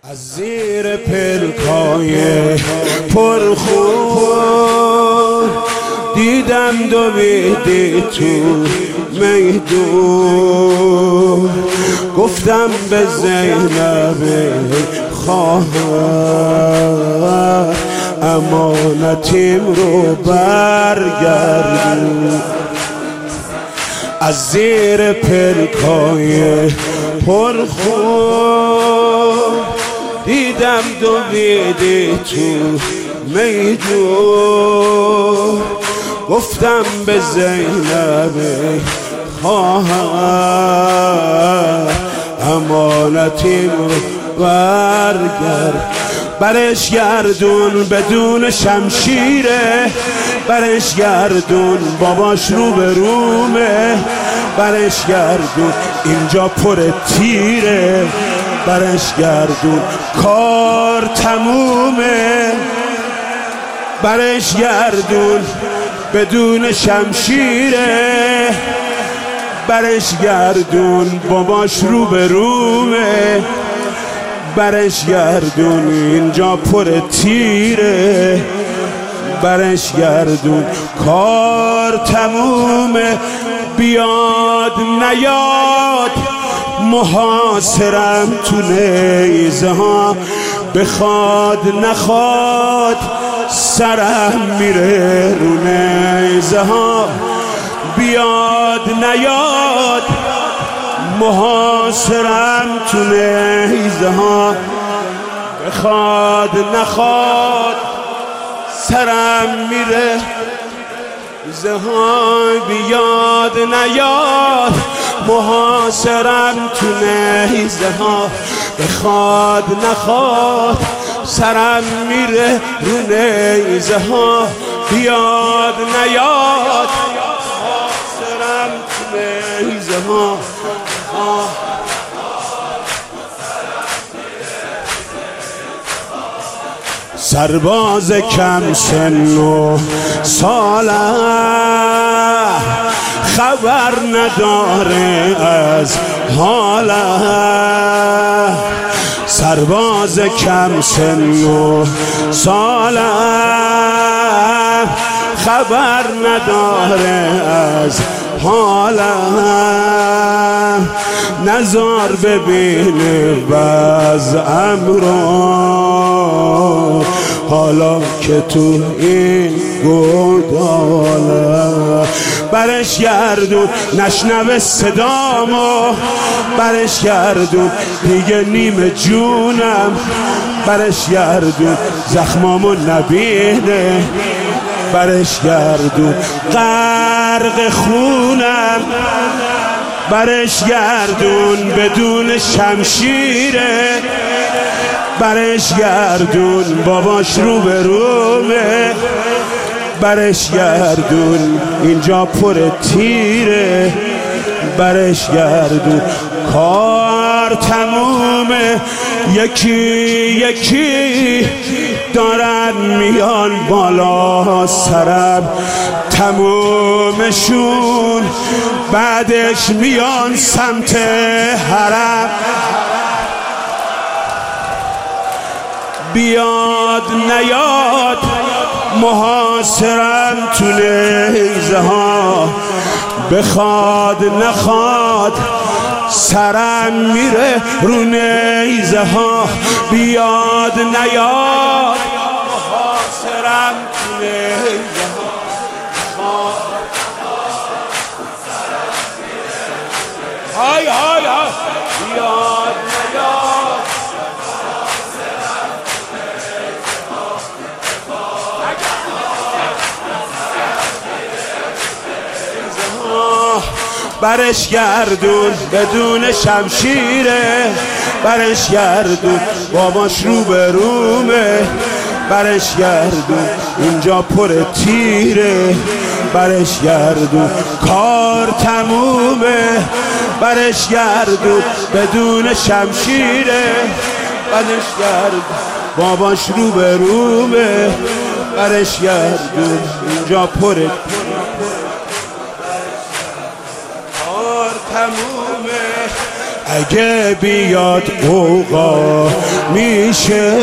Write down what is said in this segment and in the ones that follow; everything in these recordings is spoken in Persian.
از زیر پلکای پرخون دیدم دویدی تو میدون، گفتم به زینب خواهر امانتیم رو برگردون. از زیر پلکای پرخون دیدم دویدی تو میدون، گفتم به زینب خواهر امانتیم رو برگرد. برش گردون بدون شمشیره، برش گردون باباش رو به رومه، برش گردون اینجا پر تیره، برش گردون کار تمومه. برش گردون بدون شمشیره، برش گردون باباش رو به رومه، برش گردون اینجا پر تیره، برش گردون کار تمومه. بیاد نیاد محاصرم تو نیزه ها، بخواد نخواد سرم میره رو نیزه ها. بیاد نیاد محاصرم تو نیزه ها، بخواد نخواد سرم میره نیزه ها. بیاد نیاد محاصرم تو نیزه ها، بخواد نخواد سرم میره رو نیزه ها. بیاد نیاد محاصرم تو نیزه ها، سرباز کم سن و ساله خبر نداره از حاله، سرباز کم سن و ساله خبر نداره از حاله. نظر ببینه وضعم رو حالا که تو این گوداله. برش گردون نشنوه صدامو، برش گردون دیگه نیم جونم، برش گردون زخمامو نبینه، برش گردون غرق خونم، برش گردون بدون شمشیره، برش گردون باباش رو به رومه، برش گردون اینجا پر تیره، برش گردون کار تمومه. یکی یکی دارن میان بالا سرم، تمومشون بعدش میان سمت حرم. بیاد نیاد محاصرم تو نیزه ها، بخواد نخواد سرم میره رو نیزه ها. بیاد نیاد محاصرم تو نیزه ها، های های های. بیاد نیاد برش گردون بدون شمشیره، برش گردون باباش رو به رومه، برش گردون اینجا پر تیره، برش گردون کار تمومه. برش گردون بدون شمشیره، برش گردون باباش رو به رومه، برش گردون اینجا پر تمومه. اگه بیاد اوقا می میشه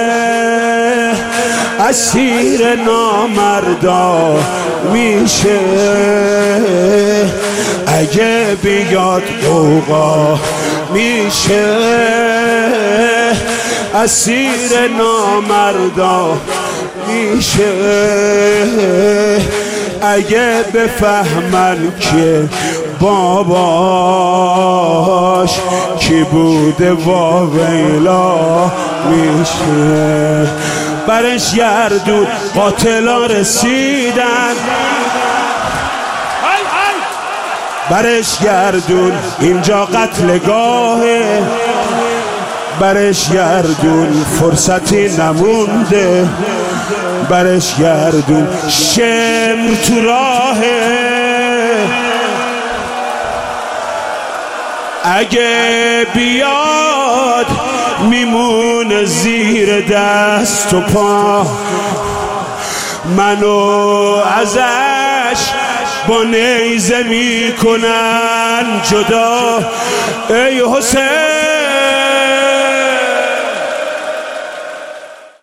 اسیر نامردا میشه اگه بیاد قوقا میشه اسیر نامردا میشه اگه بفهمن که باباش کی بوده واویلا میشه برش گردون قاتلا رسیدن برش گردون اینجا قتلگاهه برش گردون فرصتی نمونده برش گردون شمر تو راهه اگه بیاد میمونه زیر دست و پا منو ازش با نیزه میکنن جدا ای حسین